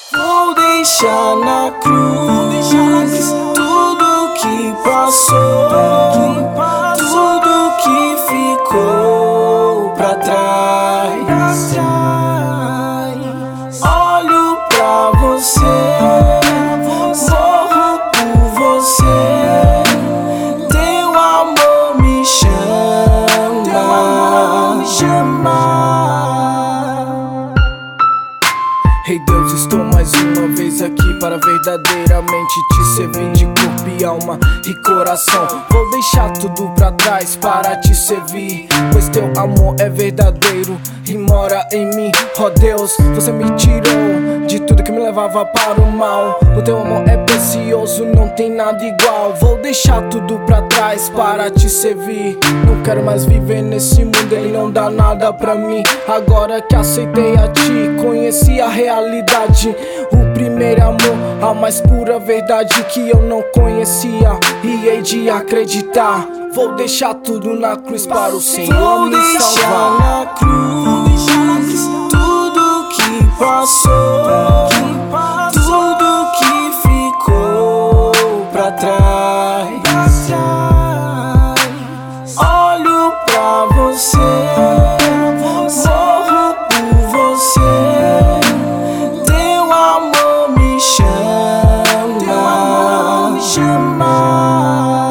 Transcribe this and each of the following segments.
Vou deixar na cruz tudo que passou, tudo que ficou pra trás. Olho pra você, morro por você. Teu amor me chama. Ei Deus, estou mais uma vez aqui para verdadeiramente te servir de corpo e alma e coração. Vou deixar tudo pra trás para te servir, pois teu amor é verdadeiro e mora em mim. Ó Deus, você me tirou de tudo que me levava para o mal. O teu amor é precioso, não tem nada igual. Vou deixar tudo pra trás para te servir. Não quero mais viver nesse mundo, ele não dá nada pra mim. Agora que aceitei a ti, conheci a realidade. O primeiro amor, a mais pura verdade que eu não conhecia e hei de acreditar. Vou deixar tudo na cruz para o Senhor me salvar. Vou deixar na cruz tudo que passou, tudo que ficou pra trás. Olho pra você, morro por você. Teu amor me chama.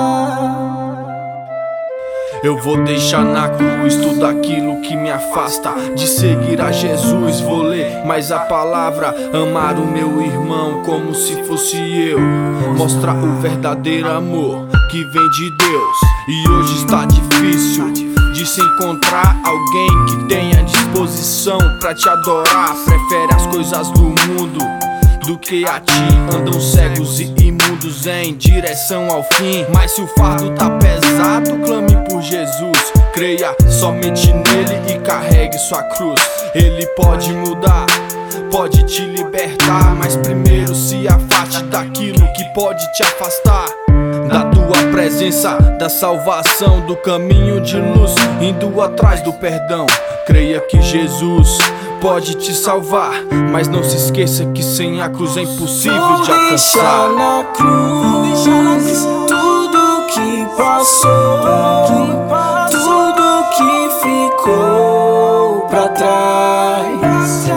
Eu vou deixar na cruz tudo aquilo que me afasta de seguir a Jesus. Vou ler mais a palavra, amar o meu irmão como se fosse eu, mostrar o verdadeiro amor que vem de Deus. E hoje está difícil de se encontrar alguém que tenha disposição pra te adorar. Prefere as coisas do mundo do que a ti. Andam cegos e imundos em direção ao fim. Mas se o fardo tá pesado, clame por Jesus. Creia somente nele e carregue sua cruz. Ele pode mudar, pode te libertar, mas primeiro se afaste daquilo que pode te afastar da tua presença, da salvação, do caminho de luz, indo atrás do perdão. Creia que Jesus pode te salvar, mas não se esqueça que sem a cruz é impossível de alcançar. Vou deixar na cruz tudo que passou, tudo que ficou pra trás.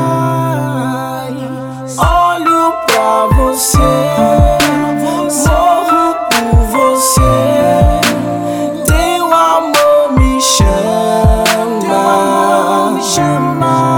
Olho pra você, morro por você. Teu amor me chama.